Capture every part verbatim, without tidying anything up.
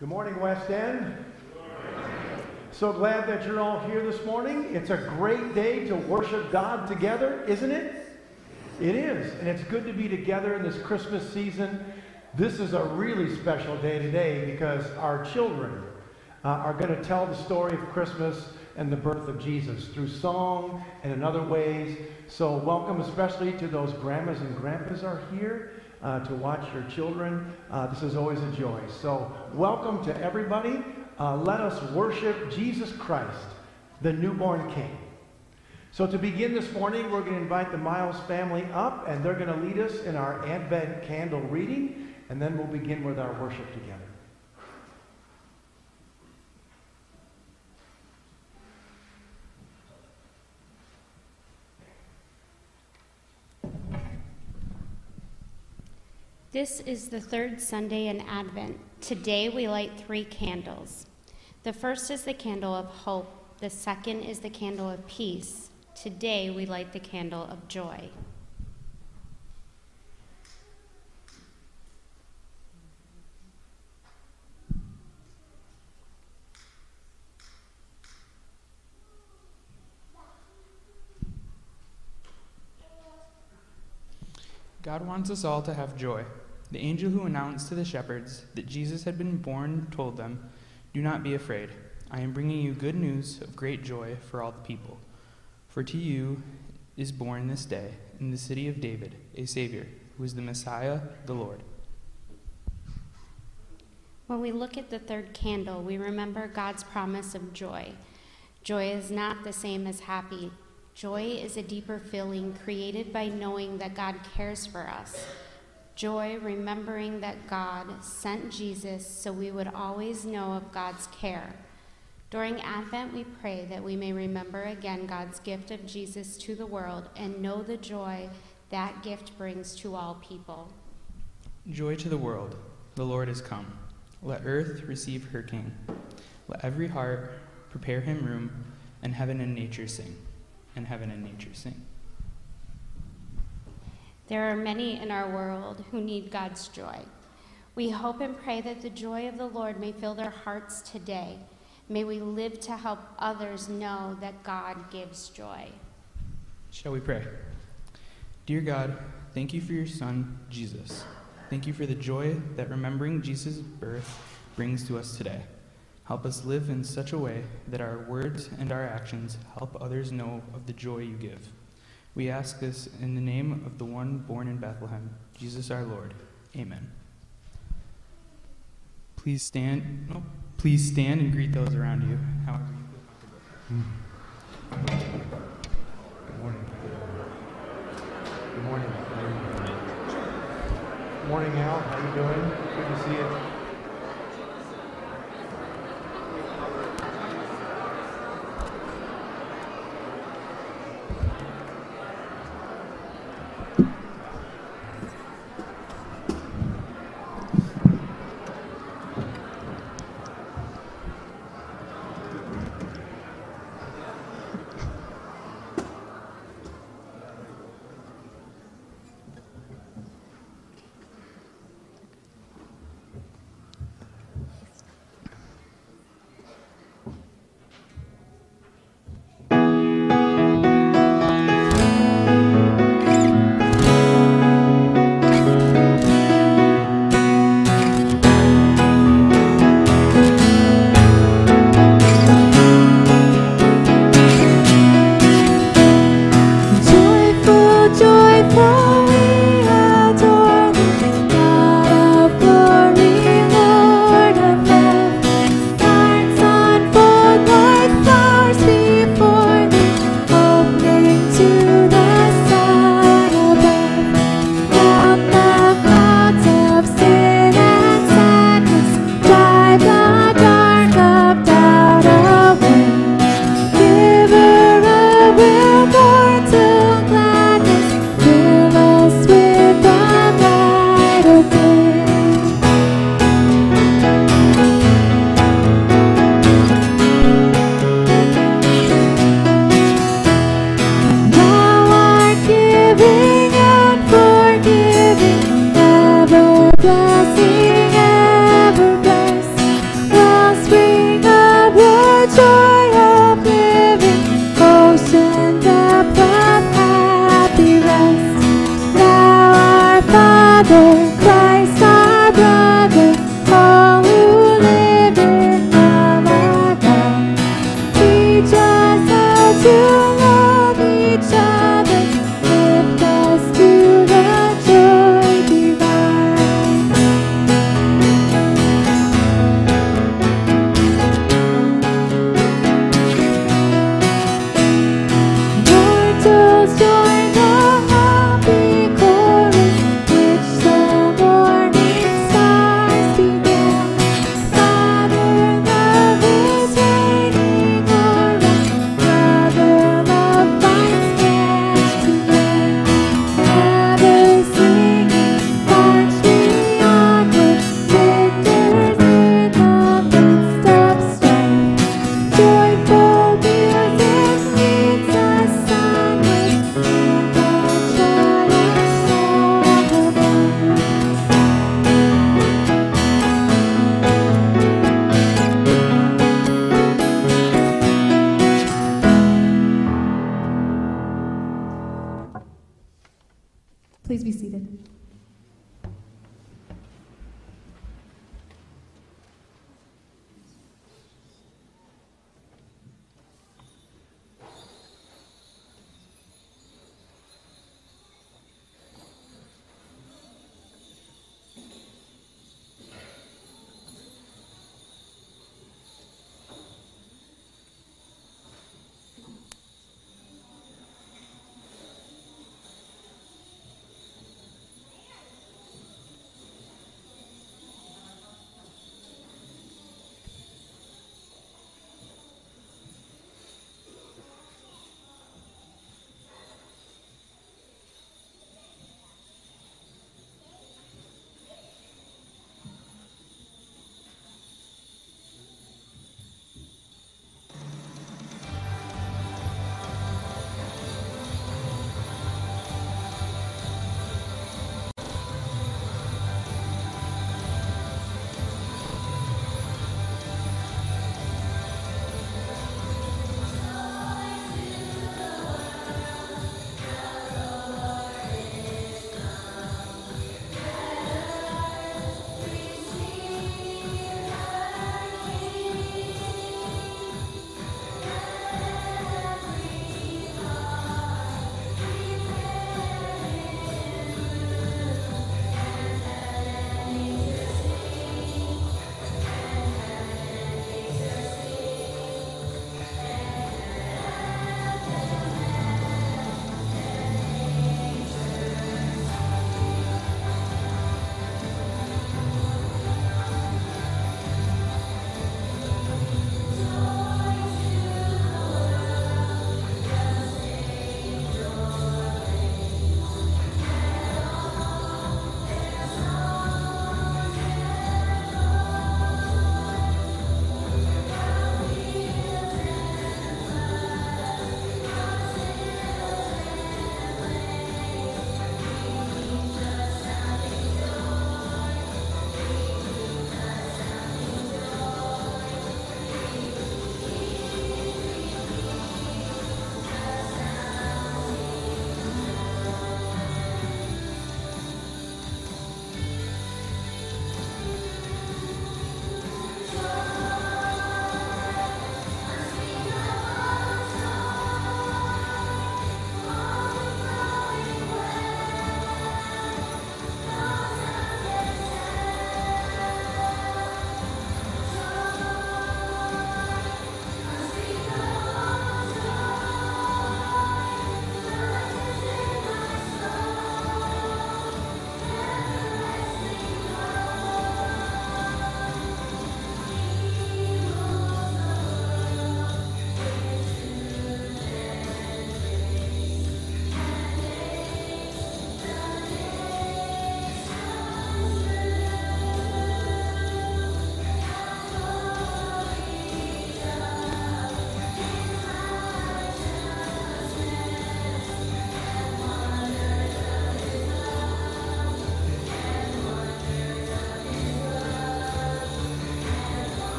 Good morning, West End. So glad that you're all here this morning. It's a great day to worship God together, isn't it? It is, and it's good to be together in this Christmas season. This is a really special day today because our children uh, are going to tell the story of Christmas and the birth of Jesus through song and in other ways. So welcome especially to those grandmas and grandpas are here uh, to watch your children. Uh, this is always a joy. So welcome to everybody. Uh, let us worship Jesus Christ, the newborn King. So to begin this morning, we're going to invite the Miles family up, and they're going to lead us in our Advent candle reading, and then we'll begin with our worship together. This is the third Sunday in Advent. Today we light three candles. The first is the candle of hope. The second is the candle of peace. Today we light the candle of joy. God wants us all to have joy. The angel who announced to the shepherds that Jesus had been born told them, "Do not be afraid. I am bringing you good news of great joy for all the people. For to you is born this day in the city of David a Savior, who is the Messiah, the Lord." When we look at the third candle, we remember God's promise of joy. Joy is not the same as happy. Joy is a deeper feeling created by knowing that God cares for us. Joy, remembering that God sent Jesus so we would always know of God's care. During Advent, we pray that we may remember again God's gift of Jesus to the world and know the joy that gift brings to all people. Joy to the world, the Lord is come. Let earth receive her King. Let every heart prepare him room, and heaven and nature sing. And heaven and nature sing. There are many in our world who need God's joy. We hope and pray that the joy of the Lord may fill their hearts today. May we live to help others know that God gives joy. Shall we pray? Dear God, thank you for your Son, Jesus. Thank you for the joy that remembering Jesus' birth brings to us today. Help us live in such a way that our words and our actions help others know of the joy you give. We ask this in the name of the one born in Bethlehem, Jesus our Lord. Amen. Please stand, no, please stand and greet those around you, however you feel comfortable. Good morning. Good morning. Good morning, Al. How you doing? Good to see you.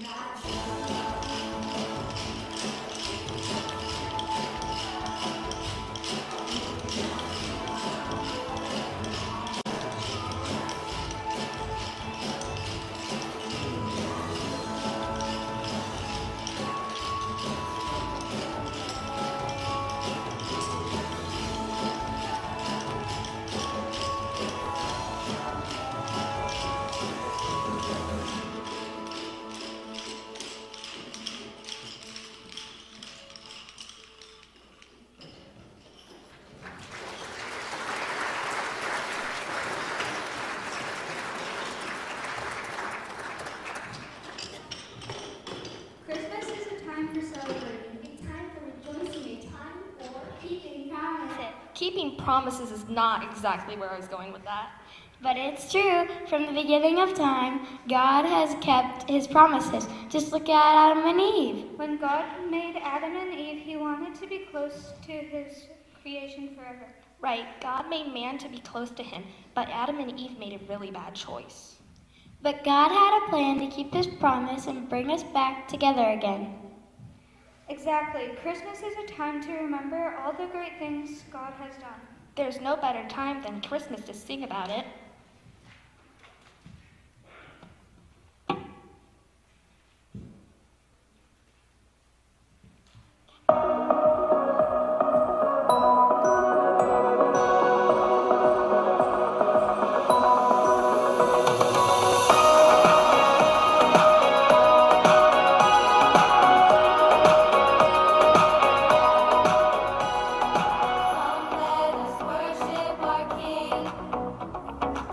Keeping promises is not exactly where I was going with that. But it's true. From the beginning of time, God has kept his promises. Just look at Adam and Eve. When God made Adam and Eve, he wanted to be close to his creation forever. Right, God made man to be close to him, but Adam and Eve made a really bad choice. But God had a plan to keep his promise and bring us back together again. Exactly. Christmas is a time to remember all the great things God has done. There's no better time than Christmas to sing about it. Come, let us worship our King.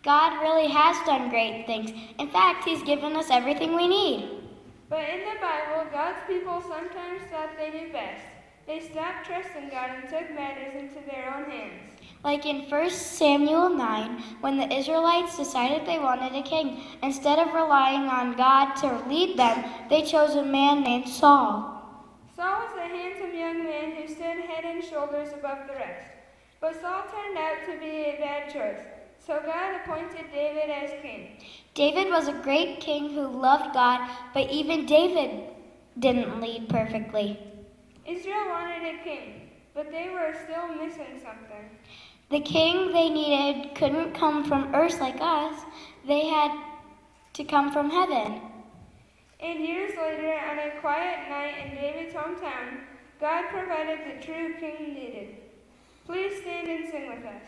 God really has done great things. In fact, He's given us everything we need. But in the Bible, God's people sometimes thought they knew best. They stopped trusting God and took matters into their own hands. Like in First Samuel nine, when the Israelites decided they wanted a king, instead of relying on God to lead them, they chose a man named Saul. Saul was a handsome young man who stood head and shoulders above the rest. But Saul turned out to be a bad choice, so God appointed David as king. David was a great king who loved God, but even David didn't lead perfectly. Israel wanted a king, but they were still missing something. The king they needed couldn't come from earth like us. They had to come from heaven. And years later, on a quiet night in David's hometown, God provided the true king needed. Please stand and sing with us.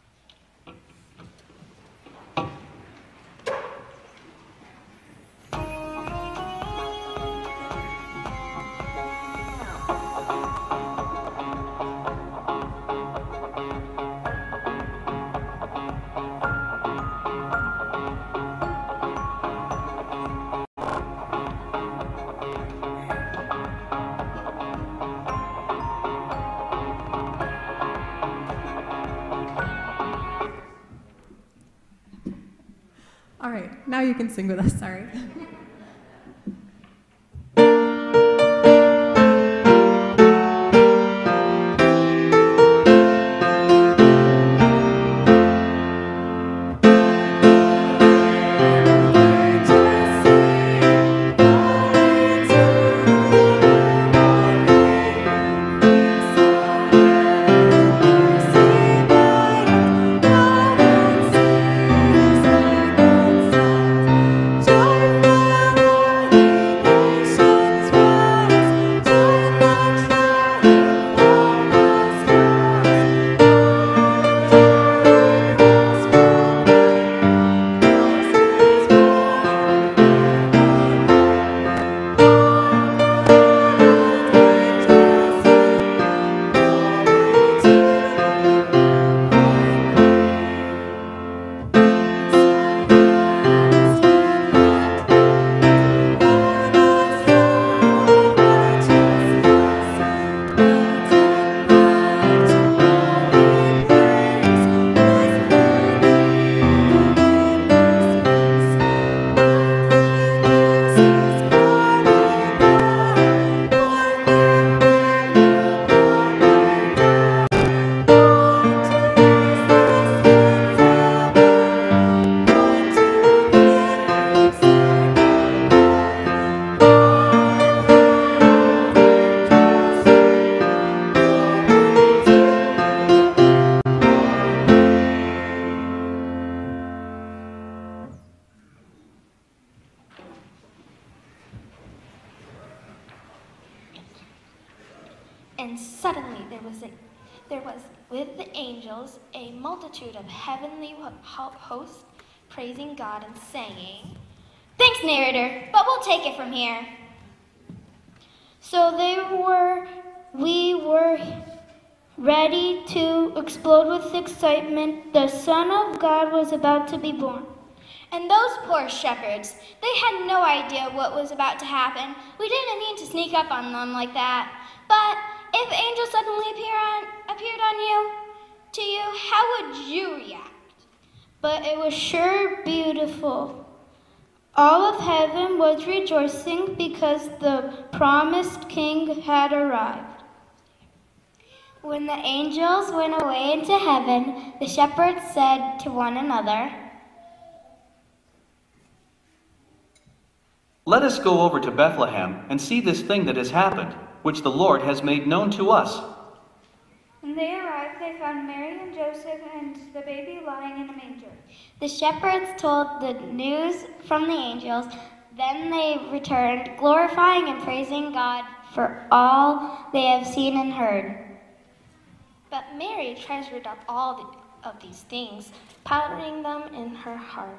All right, now you can sing with us, sorry. And suddenly there was, a, there was with the angels a multitude of heavenly ho- hosts praising God and saying, Thanks, narrator, but we'll take it from here. So they were, we were ready to explode with excitement. The Son of God was about to be born. And those poor shepherds, they had no idea what was about to happen. We didn't mean to sneak up on them like that. But if angels suddenly appear on, appeared on you, to you, how would you react? But it was sure beautiful. All of heaven was rejoicing because the promised king had arrived. When the angels went away into heaven, the shepherds said to one another, Let us go over to Bethlehem and see this thing that has happened, which the Lord has made known to us. When they arrived, they found Mary and Joseph and the baby lying in a manger. The shepherds told the news from the angels. Then they returned, glorifying and praising God for all they have seen and heard. But Mary treasured up all the, of these things, pondering them in her heart.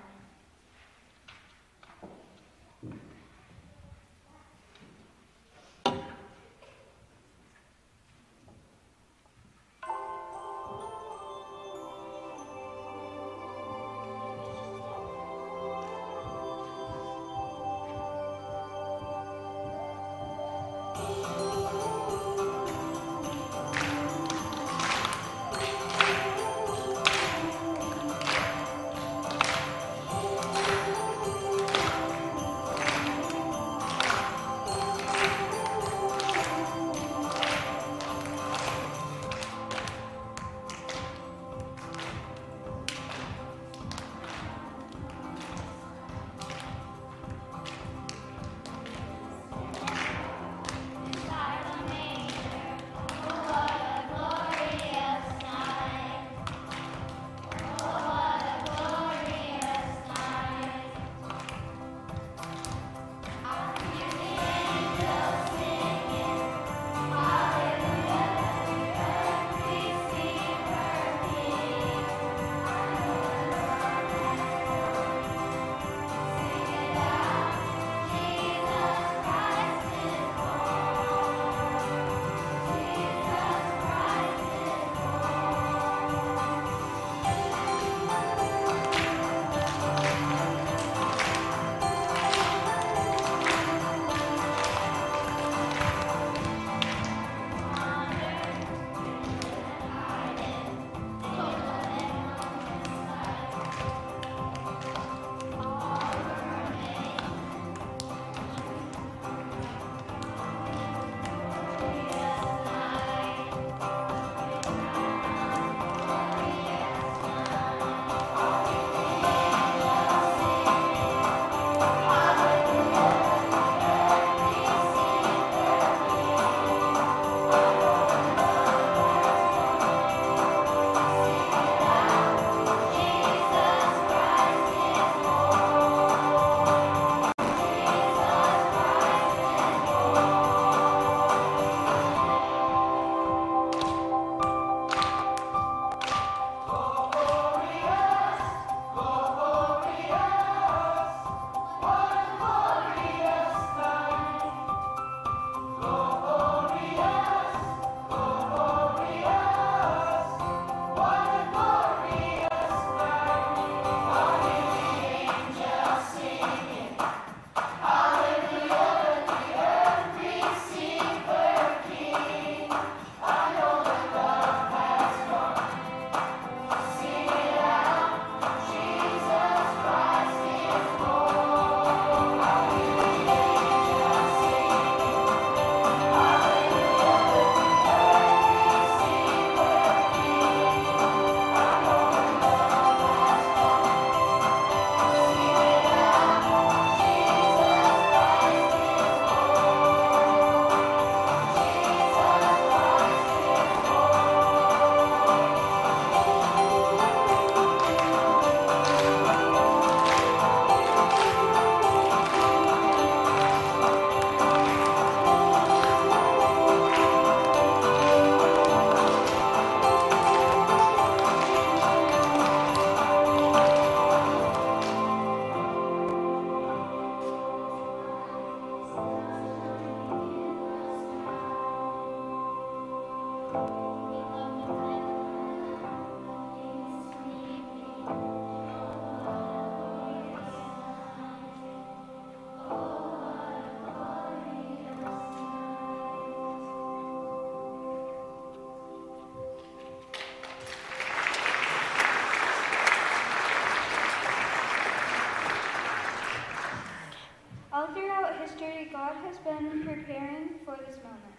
for this moment.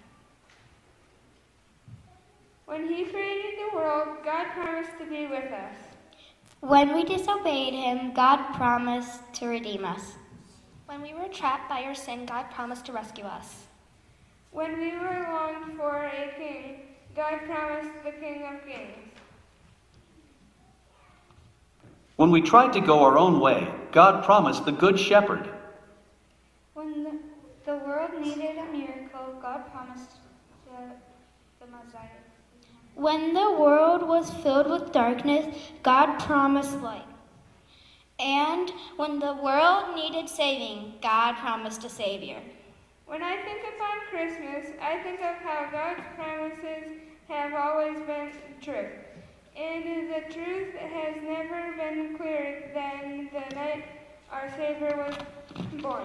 When he created the world, God promised to be with us. When we disobeyed him, God promised to redeem us. When we were trapped by our sin, God promised to rescue us. When we were longed for a king, God promised the King of Kings. When we tried to go our own way, God promised the Good Shepherd. When the, the world needed a miracle, God promised the, the Messiah. When the world was filled with darkness, God promised light. And when the world needed saving, God promised a Savior. When I think upon Christmas, I think of how God's promises have always been true. And the truth has never been clearer than the night our Savior was born.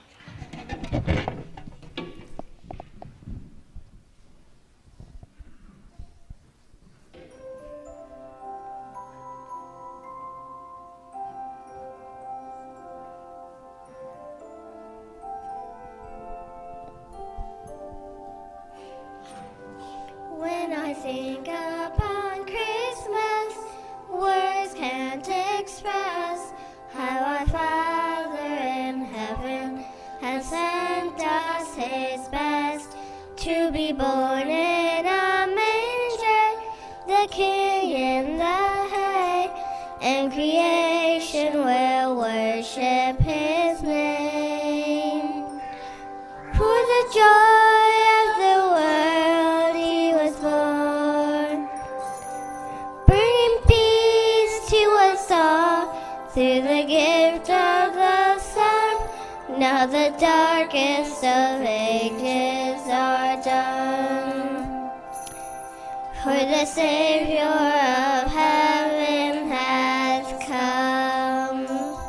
When I think upon Christmas, words can't express how our Father in heaven has sent us his best to be born in a manger, the King in the hay, and creation will worship his name. For the joy of the world he was born, bringing peace to us all through the gift of the Son. Now the darkest of ages are done, for the Savior of heaven has come.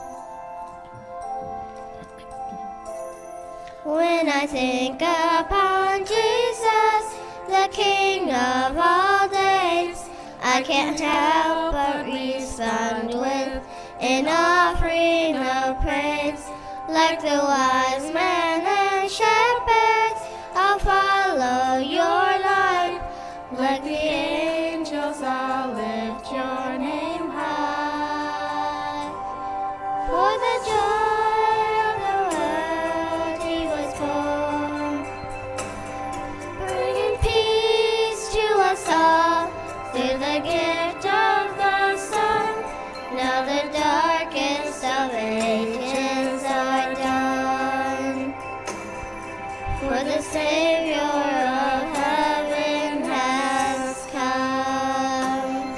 When I think upon Jesus, the King of all days, I can't help but respond with an offering of praise. Like the wise men and shepherds, I'll follow your line. Like the angels, I'll lift your name high. For the joy of the world he was born, bringing peace to us all through the gift of the Son. Now the darkest of ages are done, for the Savior of heaven has come.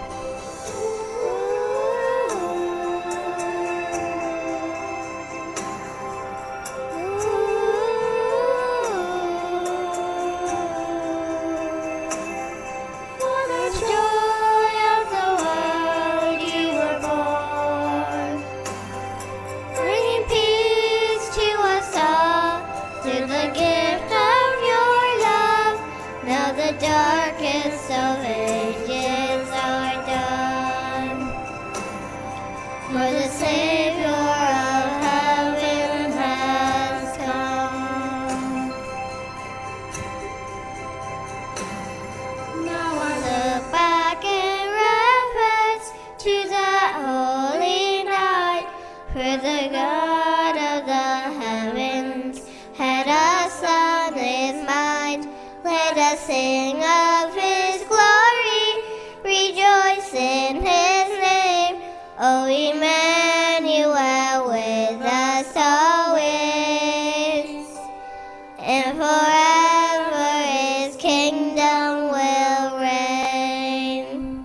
For the joy of the world you were born, bringing peace to us all through the gift of your love. Now the darkest of ages are done, for the Savior of heaven has come. Now I look back in reference to that holy night, for the God of the heavens had us on his mind. Let us sing of his glory, rejoice in his name. O Emmanuel, with us always, and forever his kingdom will reign.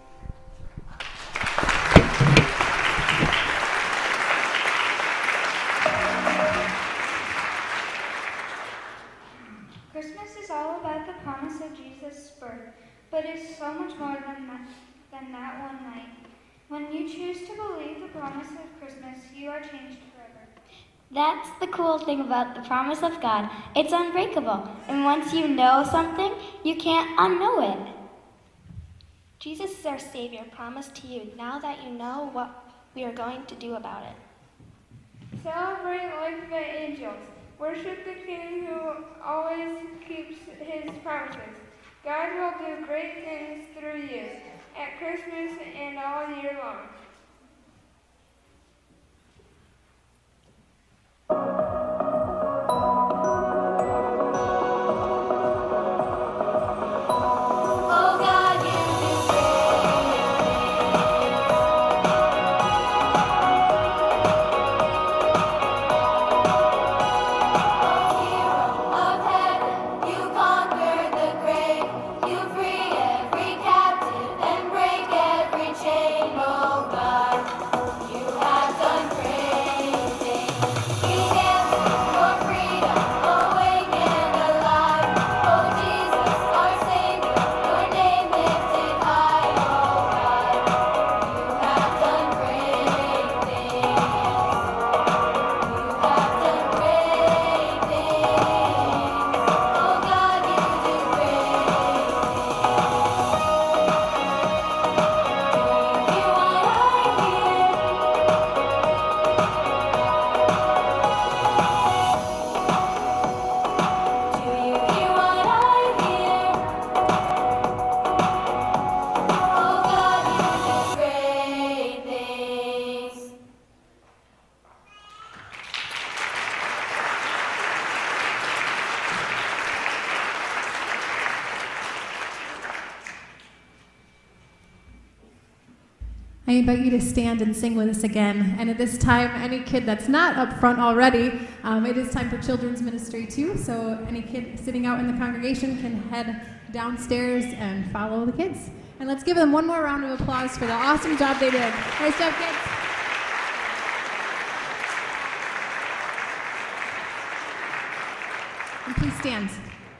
Christmas is all about the promise of Jesus' birth, but it's so much more than that, than that one night. When you choose to believe the promise of Christmas, you are changed forever. That's the cool thing about the promise of God. It's unbreakable. And once you know something, you can't unknow it. Jesus is our Savior, promised to you now that you know what we are going to do about it. Celebrate like the angels. Worship the King who always keeps his promises. God will do great things through you at Christmas and all year long. I invite you to stand and sing with us again. And at this time, any kid that's not up front already, um, it is time for children's ministry too. So any kid sitting out in the congregation can head downstairs and follow the kids. And let's give them one more round of applause for the awesome job they did. Nice job, kids. And please stand.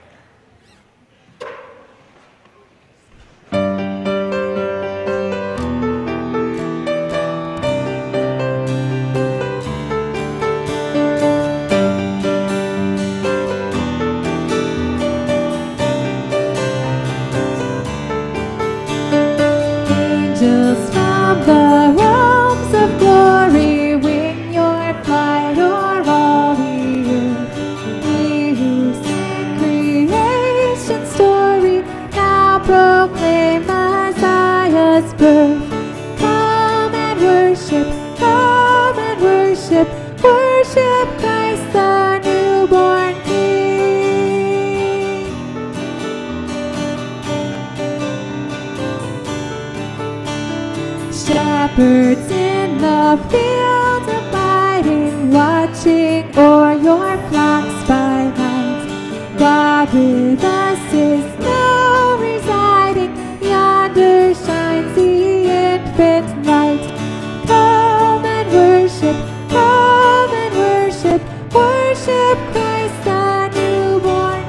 Shepherds in the field abiding, watching o'er your flocks by night. God with us is now residing, yonder shines the infant light. Come and worship, come and worship, worship Christ the newborn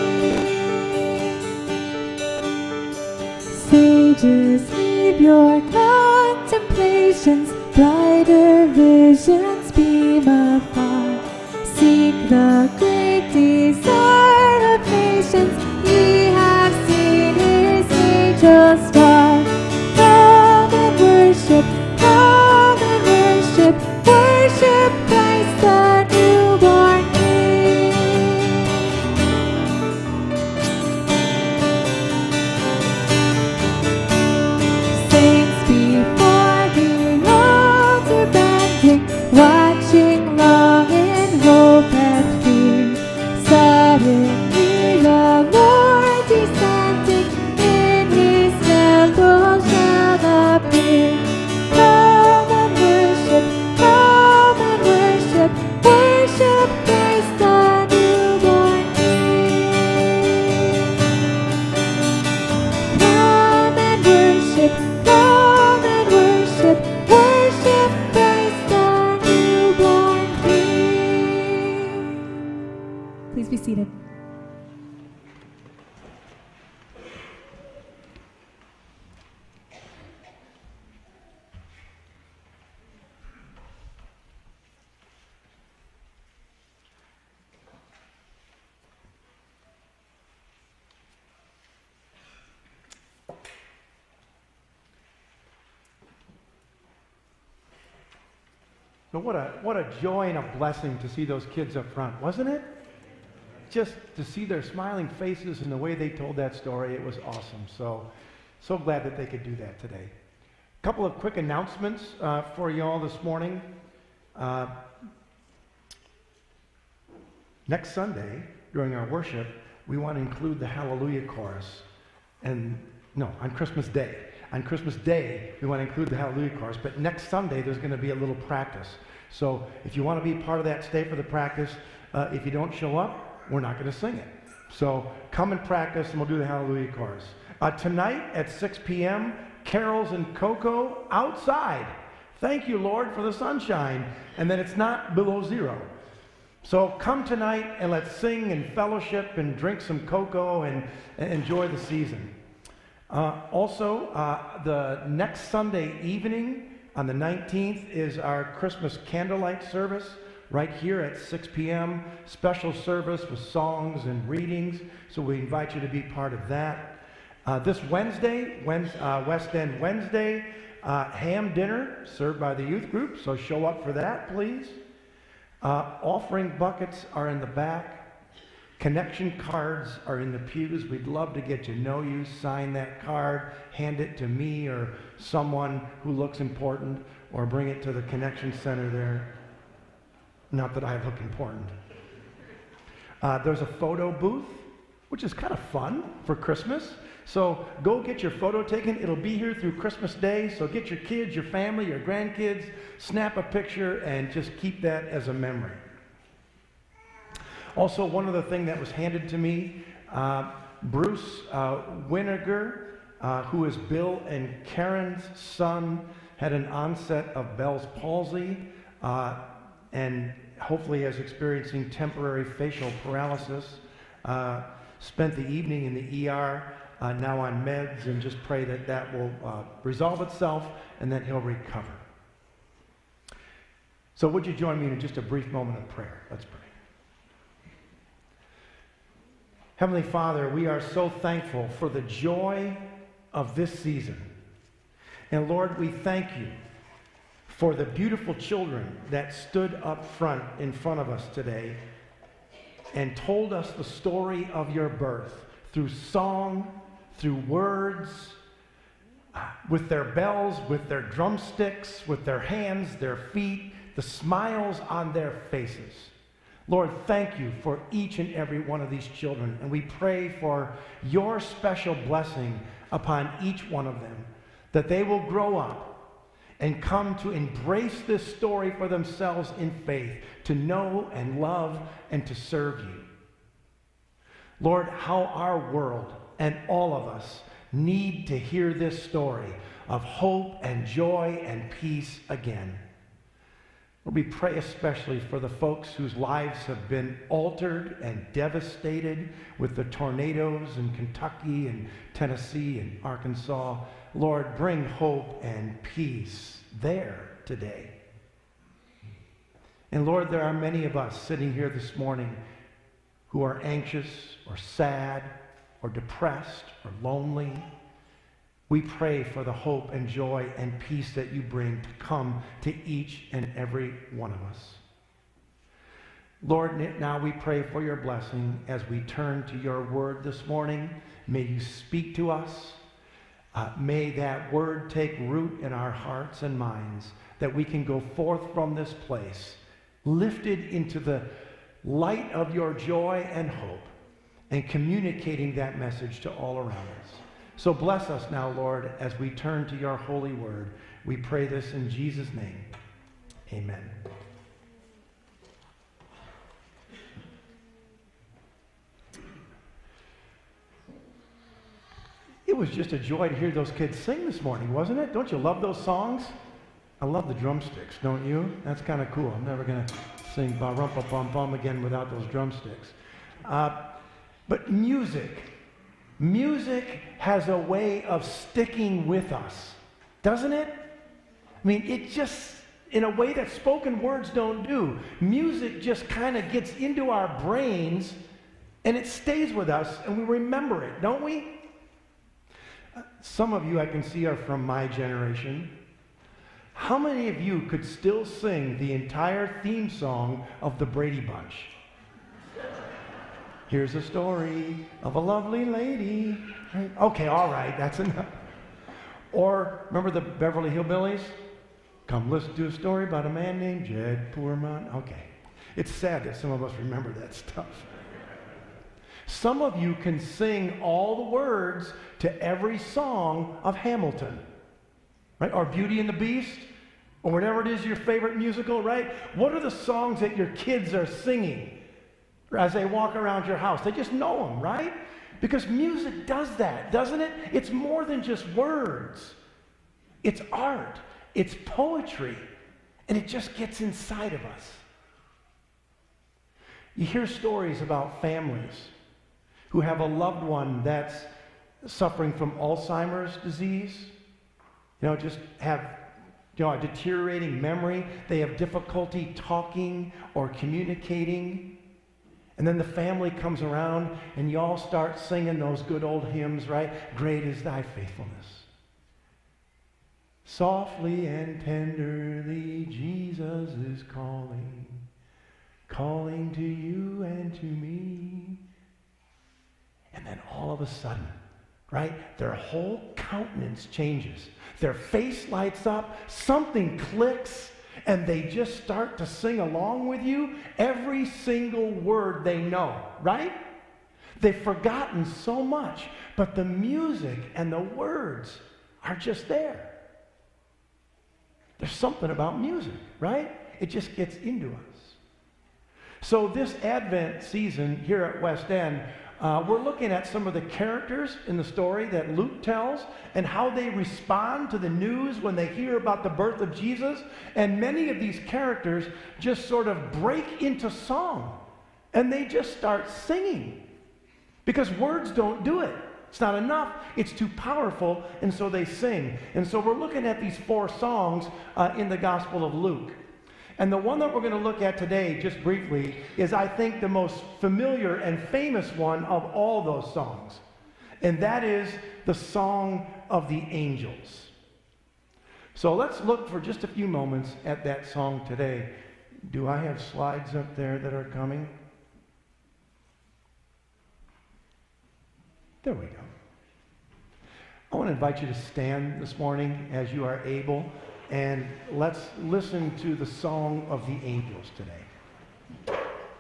King. Sages, leave your contemplations, brighter visions beam afar. Seek the great desire of nations, ye have seen his angel star. Come and worship, come and worship, worship Christ the newborn King. Saints before the altar bending, watching long in hope and fear. Suddenly the Lord But what a, what a joy and a blessing to see those kids up front, wasn't it? Just to see their smiling faces and the way they told that story, it was awesome. So, so glad that they could do that today. A couple of quick announcements uh, for you all this morning. Uh, next Sunday, during our worship, we want to include the Hallelujah Chorus. And, no, on Christmas Day. On Christmas Day, we want to include the Hallelujah Chorus. But next Sunday, there's going to be a little practice. So if you want to be part of that, stay for the practice. Uh, if you don't show up, we're not going to sing it. So come and practice, and we'll do the Hallelujah Chorus. Uh, tonight at six p.m., carols and cocoa outside. Thank you, Lord, for the sunshine, and that it's not below zero. So come tonight and let's sing and fellowship and drink some cocoa and, and enjoy the season. Uh, also, uh, the next Sunday evening on the nineteenth is our Christmas candlelight service right here at six p.m. Special service with songs and readings, so we invite you to be part of that. Uh, this Wednesday, Wednesday uh, West End Wednesday, uh, ham dinner served by the youth group, so show up for that, please. Uh, offering buckets are in the back. Connection cards are in the pews. We'd love to get to know you. Sign that card, hand it to me or someone who looks important, or bring it to the Connection Center there. Not that I look important. Uh, there's a photo booth, which is kind of fun for Christmas. So go get your photo taken. It'll be here through Christmas Day. So get your kids, your family, your grandkids, snap a picture, and just keep that as a memory. Also, one other thing that was handed to me, uh, Bruce uh, Winiger, uh, who is Bill and Karen's son, had an onset of Bell's palsy uh, and hopefully is experiencing temporary facial paralysis. Uh, spent the evening in the E R. Uh, now on meds, and just pray that that will uh, resolve itself and that he'll recover. So would you join me in just a brief moment of prayer? Let's pray. Heavenly Father, we are so thankful for the joy of this season. And Lord, we thank you for the beautiful children that stood up front in front of us today and told us the story of your birth through song, through words, with their bells, with their drumsticks, with their hands, their feet, the smiles on their faces. Lord, thank you for each and every one of these children, and we pray for your special blessing upon each one of them, that they will grow up and come to embrace this story for themselves in faith, to know and love and to serve you. Lord, how our world and all of us need to hear this story of hope and joy and peace again. Lord, we pray especially for the folks whose lives have been altered and devastated with the tornadoes in Kentucky and Tennessee and Arkansas. Lord, bring hope and peace there today. And Lord, there are many of us sitting here this morning who are anxious or sad or depressed or lonely. We pray for the hope and joy and peace that you bring to come to each and every one of us. Lord, now we pray for your blessing as we turn to your word this morning. May you speak to us. Uh, may that word take root in our hearts and minds, that we can go forth from this place, lifted into the light of your joy and hope, and communicating that message to all around us. So bless us now, Lord, as we turn to your holy word. We pray this in Jesus' name. Amen. It was just a joy to hear those kids sing this morning, wasn't it? Don't you love those songs? I love the drumsticks, don't you? That's kind of cool. I'm never going to sing ba-rum-pa-bum-bum again without those drumsticks. Uh, but music, music has a way of sticking with us, doesn't it? I mean, it just, in a way that spoken words don't do. Music just kind of gets into our brains and it stays with us and we remember it, don't we? Some of you I can see are from my generation. How many of you could still sing the entire theme song of the Brady Bunch? Here's a story of a lovely lady. Right? Okay, all right, that's enough. Or remember the Beverly Hillbillies? Come listen to a story about a man named Jed Poorman. Okay. It's sad that some of us remember that stuff. Some of you can sing all the words to every song of Hamilton, right? Or Beauty and the Beast, or whatever it is your favorite musical, right? What are the songs that your kids are singing as they walk around your house? They just know them, right? Because music does that, doesn't it? It's more than just words. It's art. It's poetry. And it just gets inside of us. You hear stories about families who have a loved one that's suffering from Alzheimer's disease. You know, just have you know, a deteriorating memory. They have difficulty talking or communicating. And then the family comes around and you all start singing those good old hymns, right? Great is thy faithfulness. Softly and tenderly Jesus is calling, calling to you and to me. And then all of a sudden, right, their whole countenance changes. Their face lights up, something clicks, and they just start to sing along with you every single word they know, right? They've forgotten so much, but the music and the words are just there. There's something about music, right? It just gets into us. So this Advent season here at West End, uh, we're looking at some of the characters in the story that Luke tells and how they respond to the news when they hear about the birth of Jesus. And many of these characters just sort of break into song and they just start singing because words don't do it. It's not enough. It's too powerful, and so they sing. And so we're looking at these four songs uh, in the Gospel of Luke. And the one that we're going to look at today, just briefly, is I think the most familiar and famous one of all those songs. And that is the Song of the Angels. So let's look for just a few moments at that song today. Do I have slides up there that are coming? There we go. I want to invite you to stand this morning as you are able, and let's listen to the Song of the Angels today.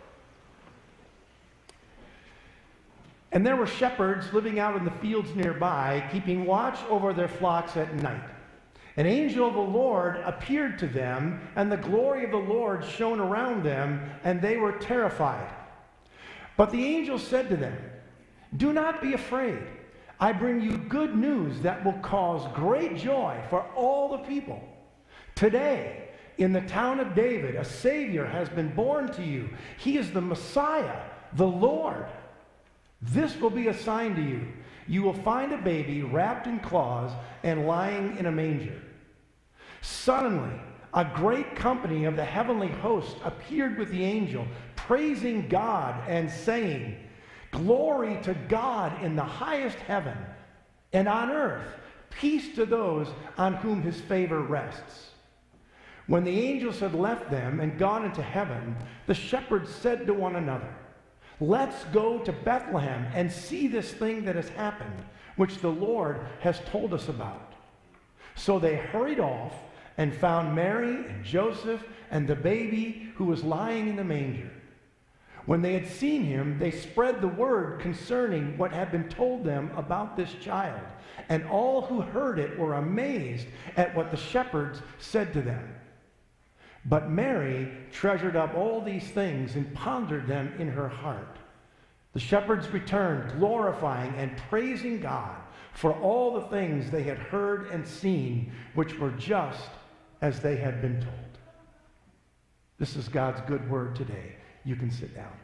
And there were shepherds living out in the fields nearby, keeping watch over their flocks at night. An angel of the Lord appeared to them, and the glory of the Lord shone around them, and they were terrified. But the angel said to them, "Do not be afraid. I bring you good news that will cause great joy for all the people. Today, in the town of David, a Savior has been born to you. He is the Messiah, the Lord. This will be a sign to you. You will find a baby wrapped in cloths and lying in a manger." Suddenly, a great company of the heavenly host appeared with the angel, praising God and saying, "Glory to God in the highest heaven, and on earth, peace to those on whom his favor rests." When the angels had left them and gone into heaven, the shepherds said to one another, "Let's go to Bethlehem and see this thing that has happened, which the Lord has told us about." So they hurried off and found Mary and Joseph and the baby who was lying in the manger. When they had seen him, they spread the word concerning what had been told them about this child. And all who heard it were amazed at what the shepherds said to them. But Mary treasured up all these things and pondered them in her heart. The shepherds returned, glorifying and praising God for all the things they had heard and seen, which were just as they had been told. This is God's good word today. You can sit down.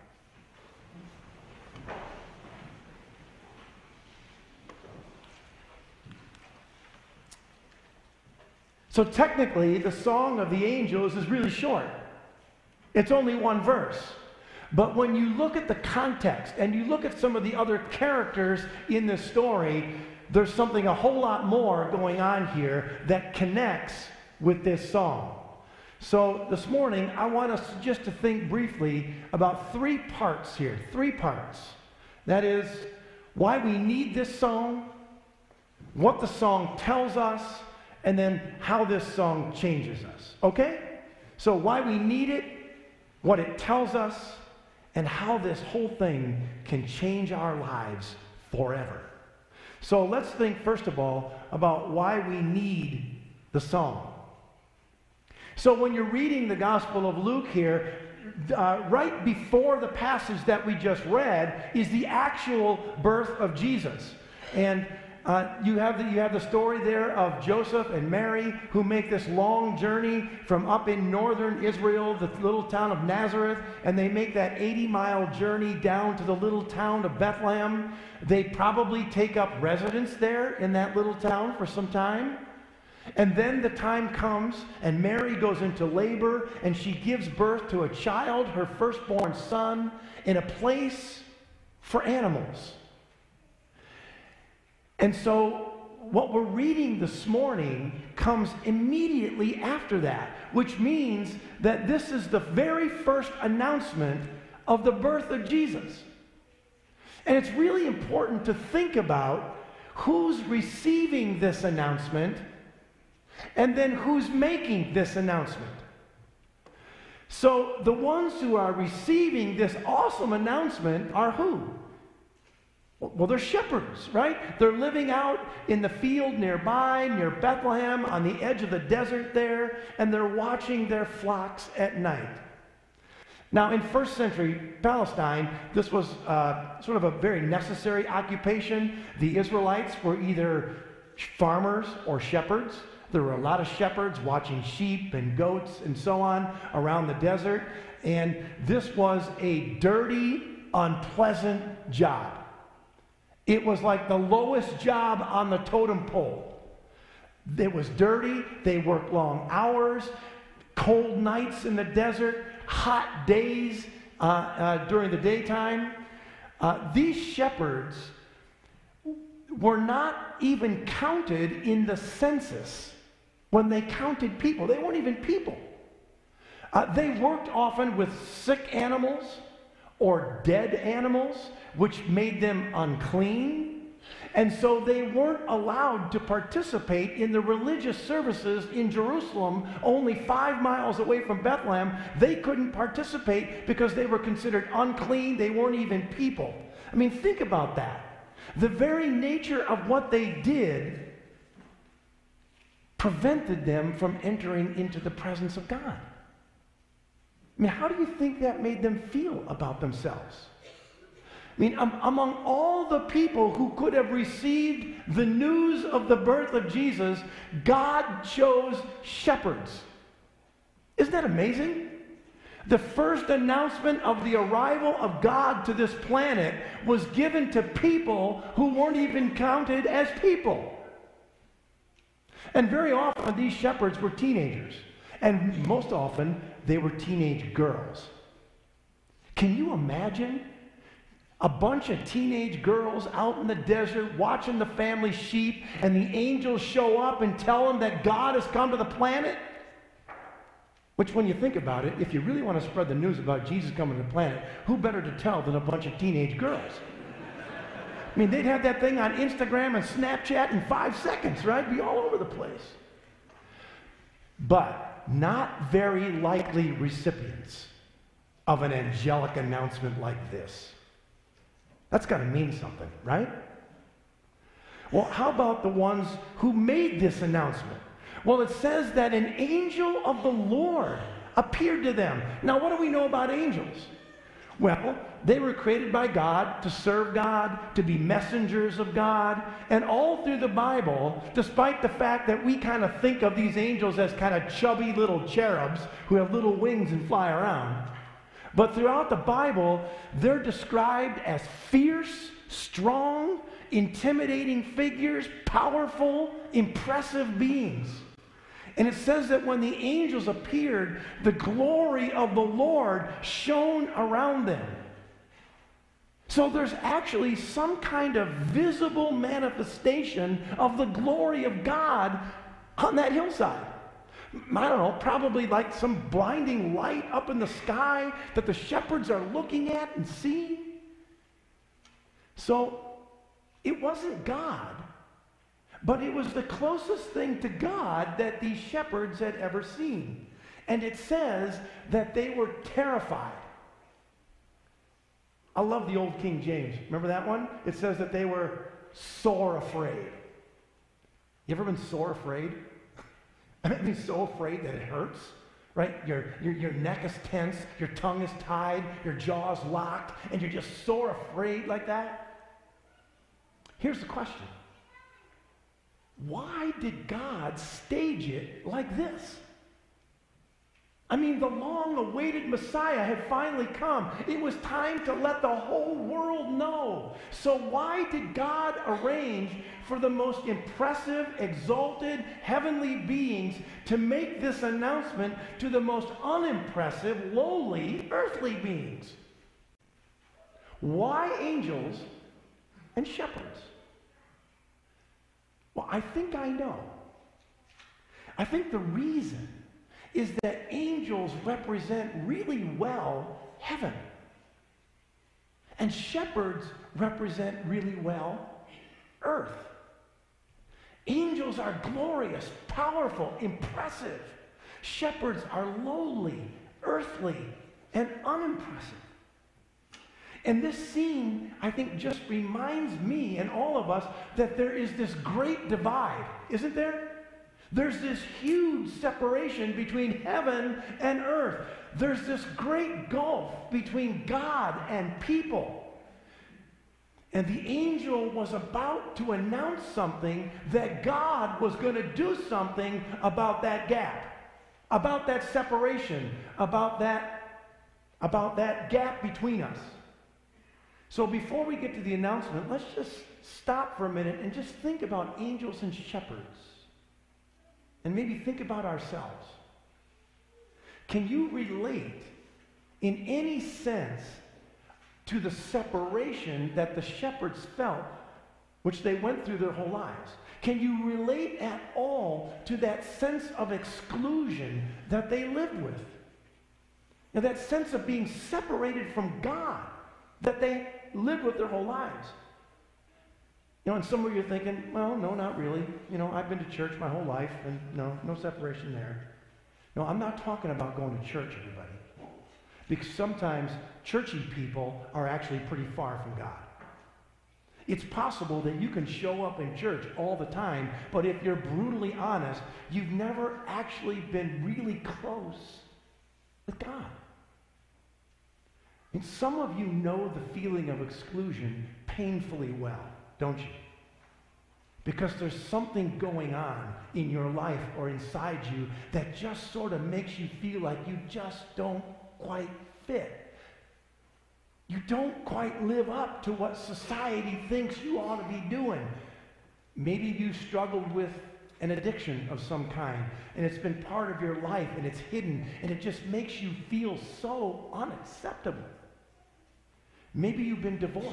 So technically, the Song of the Angels is really short. It's only one verse. But when you look at the context and you look at some of the other characters in this story, there's something a whole lot more going on here that connects with this song. So this morning, I want us just to think briefly about three parts here. Three parts. That is, why we need this song, what the song tells us, and then how this song changes us. Okay? So why we need it, what it tells us, and how this whole thing can change our lives forever. So let's think, first of all, about why we need the song. So when you're reading the Gospel of Luke here, uh, right before the passage that we just read is the actual birth of Jesus. And uh, you have the, you have the story there of Joseph and Mary who make this long journey from up in northern Israel, the little town of Nazareth, and they make that eighty mile journey down to the little town of Bethlehem. They probably take up residence there in that little town for some time. And then the time comes, and Mary goes into labor, and she gives birth to a child, her firstborn son, in a place for animals. And so what we're reading this morning comes immediately after that, which means that this is the very first announcement of the birth of Jesus. And it's really important to think about who's receiving this announcement and then who's making this announcement. So the ones who are receiving this awesome announcement are who? Well, they're shepherds, right? They're living out in the field nearby, near Bethlehem, on the edge of the desert there, and they're watching their flocks at night. Now, in first century Palestine, this was uh, sort of a very necessary occupation. The Israelites were either farmers or shepherds. There were a lot of shepherds watching sheep and goats and so on around the desert. And this was a dirty, unpleasant job. It was like the lowest job on the totem pole. It was dirty. They worked long hours, cold nights in the desert, hot days uh, uh, during the daytime. Uh, these shepherds were not even counted in the census when they counted people. They weren't even people. Uh, they worked often with sick animals or dead animals, which made them unclean. And so they weren't allowed to participate in the religious services in Jerusalem, only five miles away from Bethlehem. They couldn't participate because they were considered unclean. They weren't even people. I mean, think about that. The very nature of what they did prevented them from entering into the presence of God. I mean, how do you think that made them feel about themselves? I mean, um, among all the people who could have received the news of the birth of Jesus, God chose shepherds. Isn't that amazing? The first announcement of the arrival of God to this planet was given to people who weren't even counted as people. And very often these shepherds were teenagers. And most often they were teenage girls. Can you imagine a bunch of teenage girls out in the desert watching the family sheep, and the angels show up and tell them that God has come to the planet? Which, when you think about it, if you really want to spread the news about Jesus coming to the planet, who better to tell than a bunch of teenage girls? I mean, they'd have that thing on Instagram and Snapchat in five seconds, right? Be all over the place. But not very likely recipients of an angelic announcement like this. That's got to mean something, right? Well, how about the ones who made this announcement? Well, it says that an angel of the Lord appeared to them. Now, what do we know about angels? Well, they were created by God to serve God, to be messengers of God. And all through the Bible, despite the fact that we kind of think of these angels as kind of chubby little cherubs who have little wings and fly around, but throughout the Bible, they're described as fierce, strong, intimidating figures, powerful, impressive beings. And it says that when the angels appeared, the glory of the Lord shone around them. So there's actually some kind of visible manifestation of the glory of God on that hillside. I don't know, probably like some blinding light up in the sky that the shepherds are looking at and seeing. So it wasn't God, but it was the closest thing to God that these shepherds had ever seen. And it says that they were terrified. I love the old King James. Remember that one? It says that they were sore afraid. You ever been sore afraid? I mean, so afraid that it hurts, right? Your, your, your neck is tense, your tongue is tied, your jaw is locked, and you're just sore afraid like that. Here's the question. Why did God stage it like this? I mean, the long-awaited Messiah had finally come. It was time to let the whole world know. So why did God arrange for the most impressive, exalted, heavenly beings to make this announcement to the most unimpressive, lowly, earthly beings? Why angels and shepherds? Well, I think I know. I think the reason is that angels represent really well heaven. And shepherds represent really well earth. Angels are glorious, powerful, impressive. Shepherds are lowly, earthly, and unimpressive. And this scene, I think, just reminds me and all of us that there is this great divide, isn't there? There's this huge separation between heaven and earth. There's this great gulf between God and people. And the angel was about to announce something that God was going to do something about that gap, about that separation, about that, about that gap between us. So before we get to the announcement, let's just stop for a minute and just think about angels and shepherds. And maybe think about ourselves. Can you relate in any sense to the separation that the shepherds felt, which they went through their whole lives? Can you relate at all to that sense of exclusion that they lived with? Now, that sense of being separated from God that they lived with their whole lives. You know, and some of you are thinking, well, no, not really. You know, I've been to church my whole life, and no, no separation there. No, I'm not talking about going to church, everybody. Because sometimes churchy people are actually pretty far from God. It's possible that you can show up in church all the time, but if you're brutally honest, you've never actually been really close with God. And some of you know the feeling of exclusion painfully well, don't you? Because there's something going on in your life or inside you that just sort of makes you feel like you just don't quite fit. You don't quite live up to what society thinks you ought to be doing. Maybe you struggled with an addiction of some kind, and it's been part of your life, and it's hidden, and it just makes you feel so unacceptable. Maybe you've been divorced,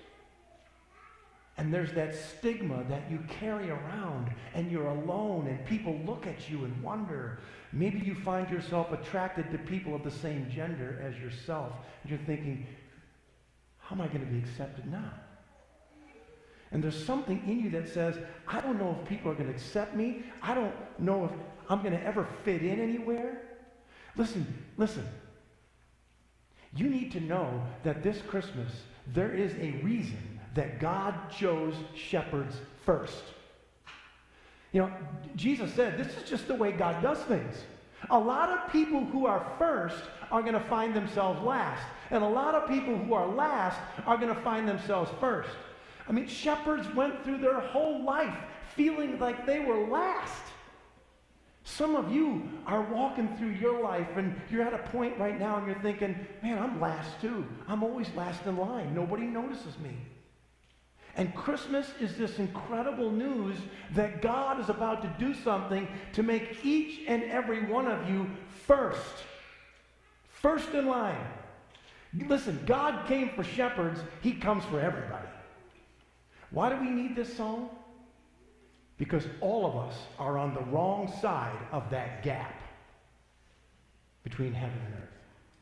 and there's that stigma that you carry around, and you're alone, and people look at you and wonder. Maybe you find yourself attracted to people of the same gender as yourself, and you're thinking, how am I going to be accepted now? And there's something in you that says, I don't know if people are going to accept me. I don't know if I'm going to ever fit in anywhere. Listen, listen. You need to know that this Christmas, there is a reason that God chose shepherds first. You know, Jesus said, this is just the way God does things. A lot of people who are first are going to find themselves last. And a lot of people who are last are going to find themselves first. I mean, shepherds went through their whole life feeling like they were last. Some of you are walking through your life and you're at a point right now and you're thinking, man, I'm last too. I'm always last in line. Nobody notices me. And Christmas is this incredible news that God is about to do something to make each and every one of you first. First in line. Listen, God came for shepherds. He comes for everybody. Why do we need this song? Because all of us are on the wrong side of that gap between heaven and earth.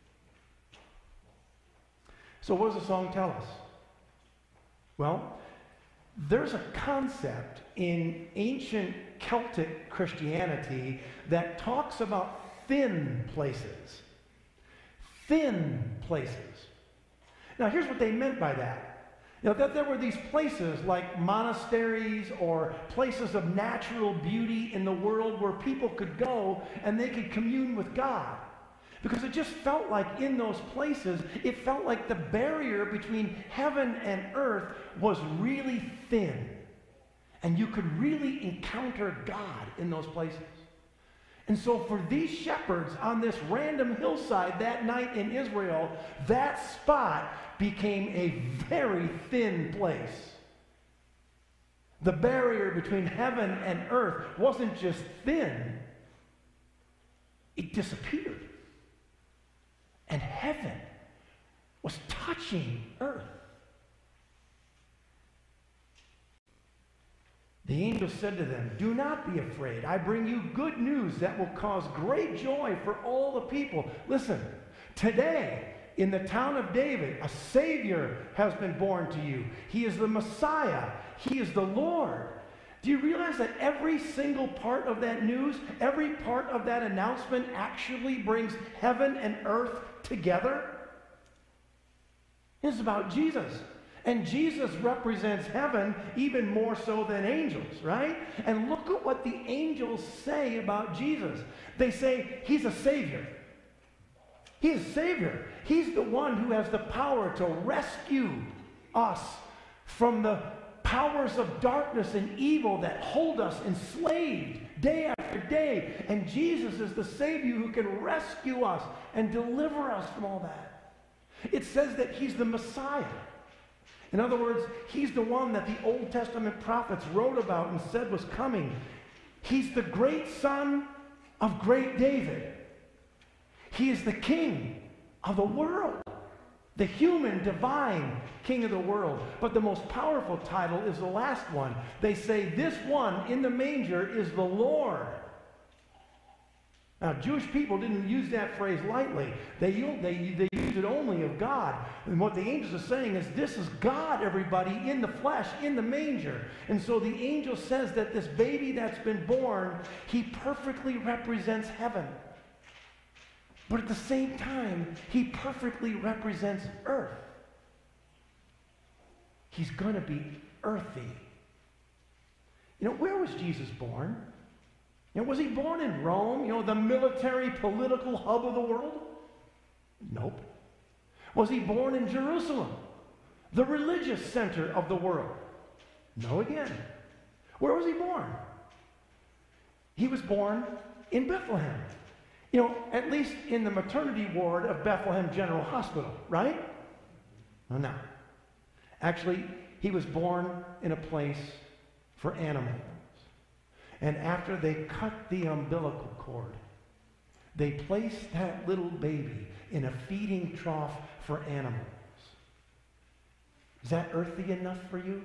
So what does the song tell us? Well, there's a concept in ancient Celtic Christianity that talks about thin places. Thin places. Now, here's what they meant by that. You know, that there were these places like monasteries or places of natural beauty in the world where people could go and they could commune with God. Because it just felt like in those places, it felt like the barrier between heaven and earth was really thin. And you could really encounter God in those places. And so for these shepherds on this random hillside that night in Israel, that spot became a very thin place. The barrier between heaven and earth wasn't just thin, it disappeared. And heaven was touching earth. The angel said to them, "Do not be afraid. I bring you good news that will cause great joy for all the people." Listen, today in the town of David, a Savior has been born to you. He is the Messiah. He is the Lord. Do you realize that every single part of that news, every part of that announcement actually brings heaven and earth together? It's about Jesus. And Jesus represents heaven even more so than angels, right? And look at what the angels say about Jesus. They say he's a Savior. He is a Savior. He's the one who has the power to rescue us from the powers of darkness and evil that hold us enslaved day after day. And Jesus is the Savior who can rescue us and deliver us from all that. It says that he's the Messiah. In other words, he's the one that the Old Testament prophets wrote about and said was coming. He's the great son of great David. He is the king of the world. The human, divine king of the world. But the most powerful title is the last one. They say this one in the manger is the Lord. Now, Jewish people didn't use that phrase lightly. They, they, they used it only of God. And what the angels are saying is this is God, everybody, in the flesh, in the manger. And so the angel says that this baby that's been born, he perfectly represents heaven. But at the same time, he perfectly represents earth. He's going to be earthy. You know, where was Jesus born? You know, was he born in Rome, you know, the military, political hub of the world? Nope. Was he born in Jerusalem, the religious center of the world? No again. Where was he born? He was born in Bethlehem. You know, at least in the maternity ward of Bethlehem General Hospital, right? Well, no. Actually, he was born in a place for animals. And after they cut the umbilical cord, they placed that little baby in a feeding trough for animals. Is that earthy enough for you?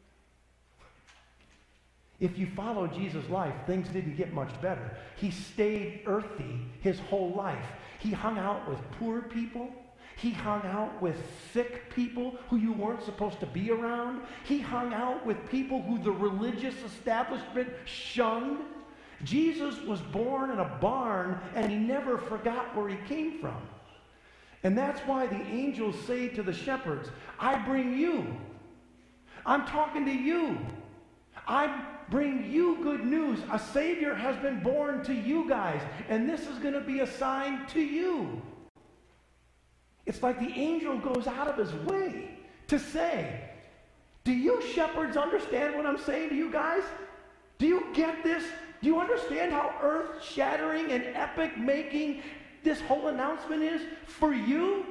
If you follow Jesus' life, things didn't get much better. He stayed earthy his whole life. He hung out with poor people. He hung out with sick people who you weren't supposed to be around. He hung out with people who the religious establishment shunned. Jesus was born in a barn, and he never forgot where he came from. And that's why the angels say to the shepherds, I bring you. I'm talking to you. I bring you good news. A Savior has been born to you guys, and this is going to be a sign to you. It's like the angel goes out of his way to say, do you shepherds understand what I'm saying to you guys? Do you get this? Do you understand how earth-shattering and epic-making this whole announcement is for you?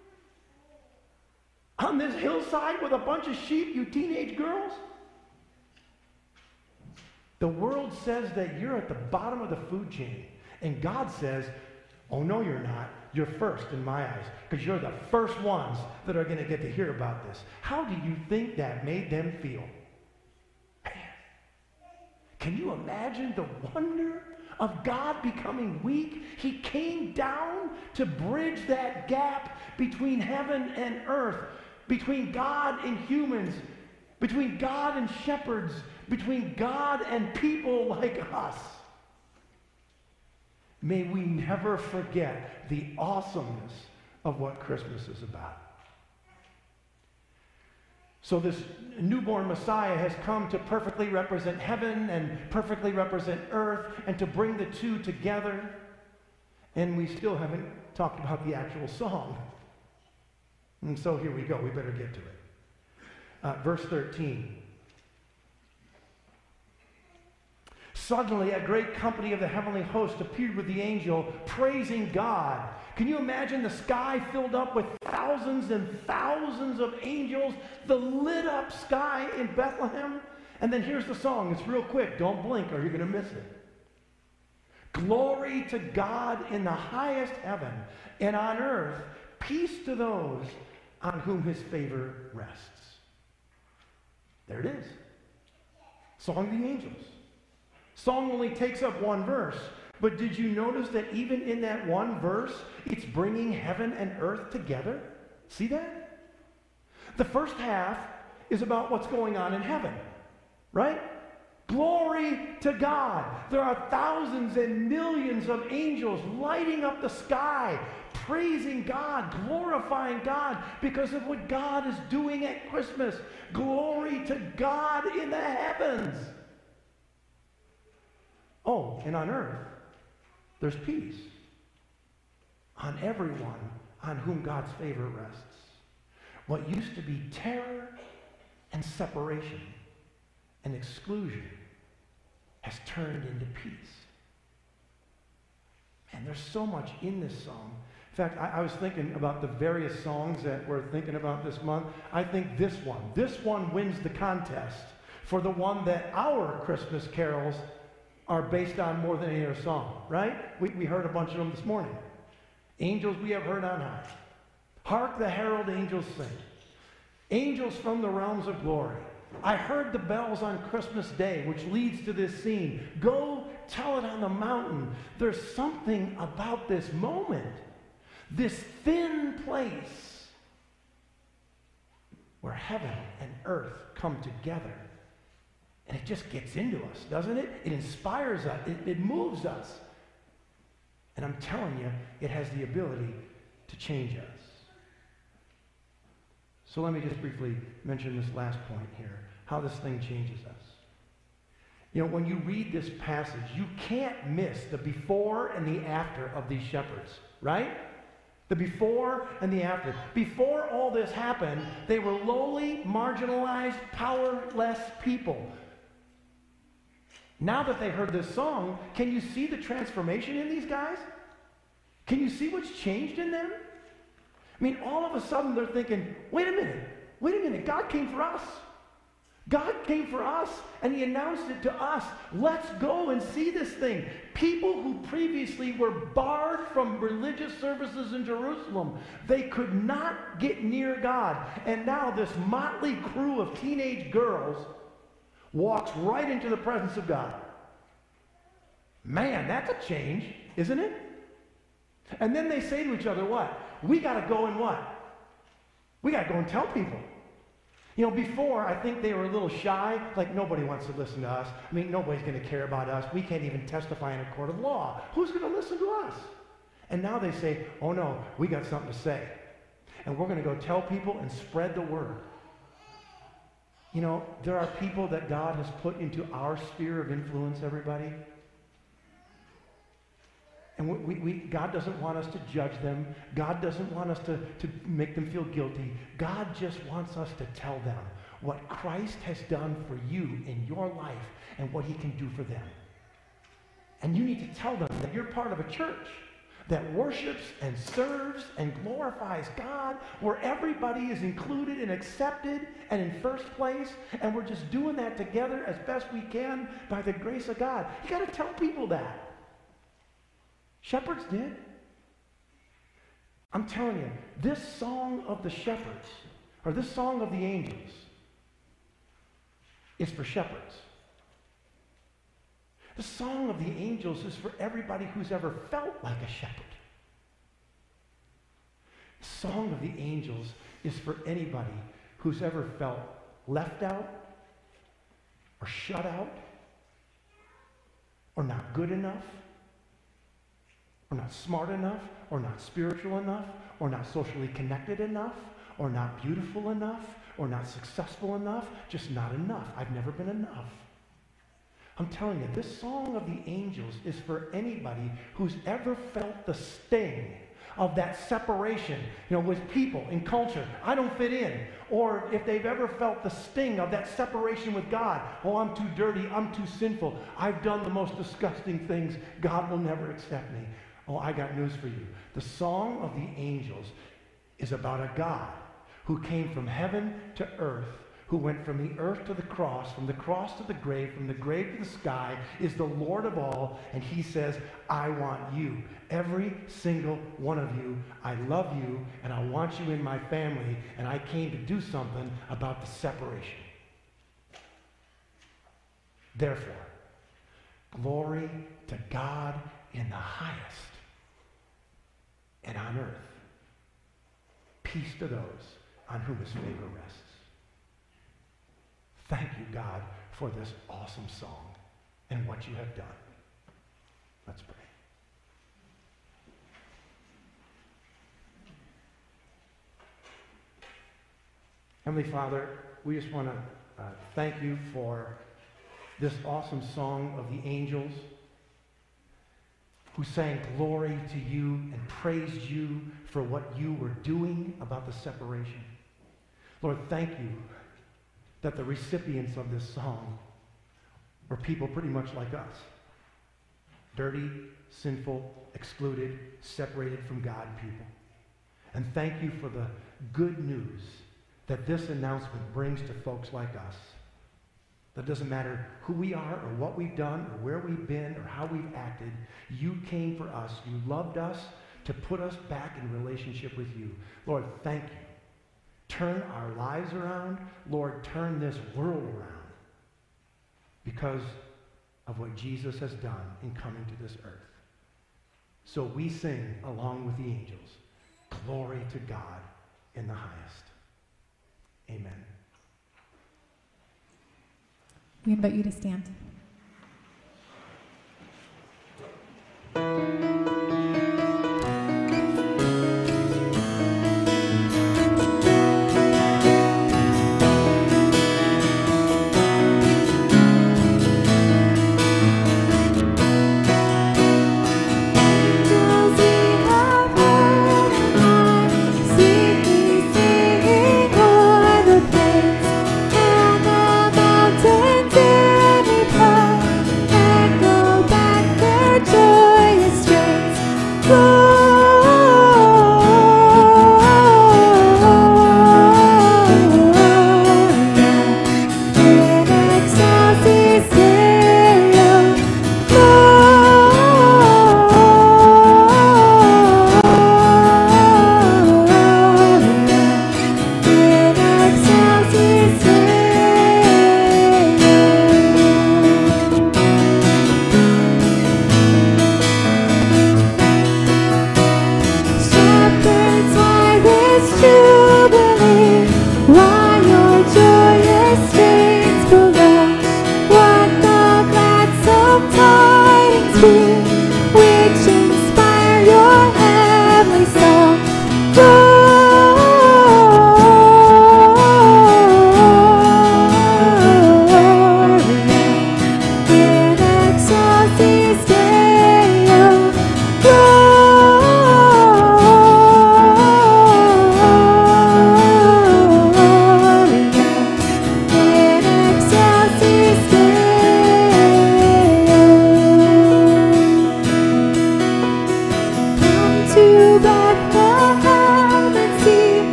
On this hillside with a bunch of sheep, you teenage girls? The world says that you're at the bottom of the food chain. And God says, oh, no, you're not. You're first in my eyes, because you're the first ones that are going to get to hear about this. How do you think that made them feel? Man. Can you imagine the wonder of God becoming weak? He came down to bridge that gap between heaven and earth, between God and humans, between God and shepherds, between God and people like us. May we never forget the awesomeness of what Christmas is about. So this newborn Messiah has come to perfectly represent heaven and perfectly represent earth and to bring the two together. And we still haven't talked about the actual song. And so here we go. We better get to it. Uh, verse thirteen. Suddenly, a great company of the heavenly host appeared with the angel, praising God. Can you imagine the sky filled up with thousands and thousands of angels, the lit up sky in Bethlehem? And then here's the song. It's real quick. Don't blink or you're going to miss it. Glory to God in the highest heaven, and on earth, peace to those on whom his favor rests. There it is. Song of the angels. Song only takes up one verse, but did you notice that even in that one verse, it's bringing heaven and earth together? See that? The first half is about what's going on in heaven, right? Glory to God. There are thousands and millions of angels lighting up the sky, praising God, glorifying God because of what God is doing at Christmas. Glory to God in the heavens. Oh, and on earth, there's peace on everyone on whom God's favor rests. What used to be terror and separation and exclusion has turned into peace. And there's so much in this song. In fact, I, I was thinking about the various songs that we're thinking about this month. I think this one, this one wins the contest for the one that our Christmas carols are based on more than any other song, right? We, we heard a bunch of them this morning. Angels we have heard on high. Hark the herald angels sing. Angels from the realms of glory. I heard the bells on Christmas Day, which leads to this scene. Go tell it on the mountain. There's something about this moment, this thin place where heaven and earth come together. And it just gets into us, doesn't it? It inspires us. It, it moves us. And I'm telling you, it has the ability to change us. So let me just briefly mention this last point here, how this thing changes us. You know, when you read this passage, you can't miss the before and the after of these shepherds, right? The before and the after. Before all this happened, they were lowly, marginalized, powerless people. Now that they heard this song, can you see the transformation in these guys? Can you see what's changed in them? I mean, all of a sudden they're thinking, wait a minute, wait a minute, God came for us. God came for us, and he announced it to us. Let's go and see this thing. People who previously were barred from religious services in Jerusalem, they could not get near God. And now this motley crew of teenage girls walks right into the presence of God. Man, that's a change, isn't it? And then they say to each other, what? We got to go and what? We got to go and tell people. You know, before, I think they were a little shy, like nobody wants to listen to us. I mean, nobody's going to care about us. We can't even testify in a court of law. Who's going to listen to us? And now they say, oh no, we got something to say. And we're going to go tell people and spread the word. You know, there are people that God has put into our sphere of influence, everybody. And we, we, we, God doesn't want us to judge them. God doesn't want us to, to make them feel guilty. God just wants us to tell them what Christ has done for you in your life and what he can do for them. And you need to tell them that you're part of a church that worships and serves and glorifies God, where everybody is included and accepted and in first place, and we're just doing that together as best we can by the grace of God. You got to tell people that. Shepherds did. I'm telling you, this song of the shepherds, or this song of the angels, is for shepherds. The song of the angels is for everybody who's ever felt like a shepherd. The song of the angels is for anybody who's ever felt left out or shut out or not good enough or not smart enough or not spiritual enough or not socially connected enough or not beautiful enough or not successful enough, just not enough. I've never been enough. I'm telling you, this song of the angels is for anybody who's ever felt the sting of that separation, you know, with people in culture. I don't fit in. Or if they've ever felt the sting of that separation with God. Oh, I'm too dirty. I'm too sinful. I've done the most disgusting things. God will never accept me. Oh, I got news for you. The song of the angels is about a God who came from heaven to earth, who went from the earth to the cross, from the cross to the grave, from the grave to the sky, is the Lord of all, and he says, I want you. Every single one of you, I love you, and I want you in my family, and I came to do something about the separation. Therefore, glory to God in the highest, and on earth, peace to those on whom his favor rests. Thank you, God, for this awesome song and what you have done. Let's pray. Heavenly Father, we just want to uh, thank you for this awesome song of the angels who sang glory to you and praised you for what you were doing about the separation. Lord, thank you that the recipients of this song were people pretty much like us. Dirty, sinful, excluded, separated from God people. And thank you for the good news that this announcement brings to folks like us. That doesn't matter who we are or what we've done or where we've been or how we've acted. You came for us. You loved us to put us back in relationship with you. Lord, thank you. Turn our lives around. Lord, turn this world around because of what Jesus has done in coming to this earth. So we sing along with the angels, glory to God in the highest. Amen. We invite you to stand.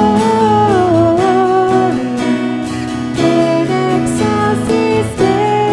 In excelsis Deo.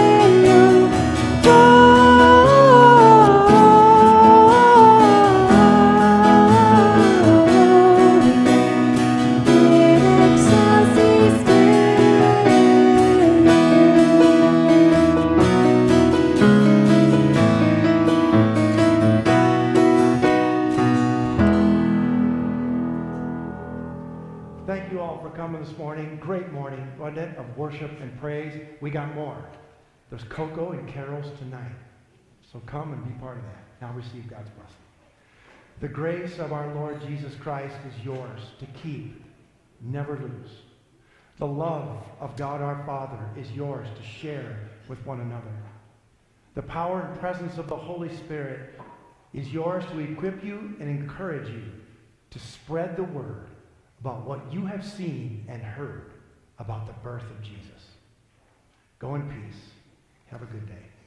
for coming this morning. Great morning, wasn't it, of worship and praise. We got more. There's cocoa and carols tonight. So come and be part of that. Now receive God's blessing. The grace of our Lord Jesus Christ is yours to keep, never lose. The love of God our Father is yours to share with one another. The power and presence of the Holy Spirit is yours to equip you and encourage you to spread the word about what you have seen and heard about the birth of Jesus. Go in peace. Have a good day.